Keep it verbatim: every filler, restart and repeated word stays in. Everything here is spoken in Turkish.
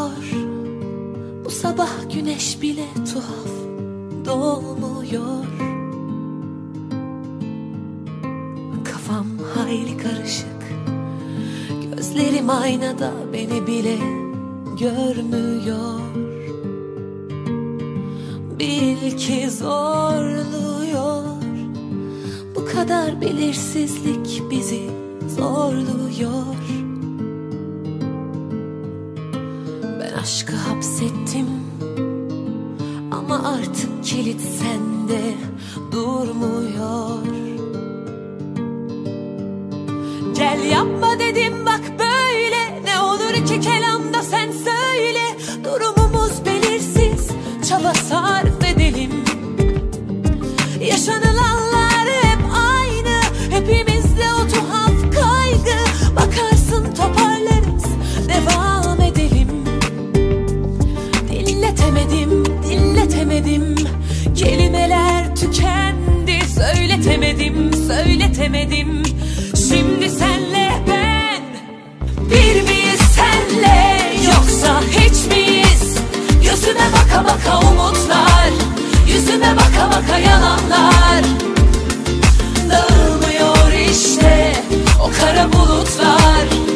doğmuyor. Bu sabah güneş bile tuhaf doğmuyor. Kafam hayli karışık, gözlerim aynada beni bile görmüyor. Bil ki zorluyor, bu kadar belirsizlik bizi zorluyor. Ben aşkı hapsettim ama artık kilit sende durmuyor. Gel yapma dedim bak böyle, ne olur ki kelamda sen söyle. Durumumuz belirsiz, çaba sarf edelim. Yaşanılanlar hep aynı, hepimizde o tuhaf kaygı. Bakarsın toparlarız, devam edelim. Dinletemedim, dinletemedim, kelimeler tükendi. Söyletemedim, söyletemedim. Şimdi senle ben bir miyiz senle, yoksa hiç miyiz? Yüzüme baka baka umutlar, yüzüme baka baka yalanlar. Dağılmıyor işte o kara bulutlar.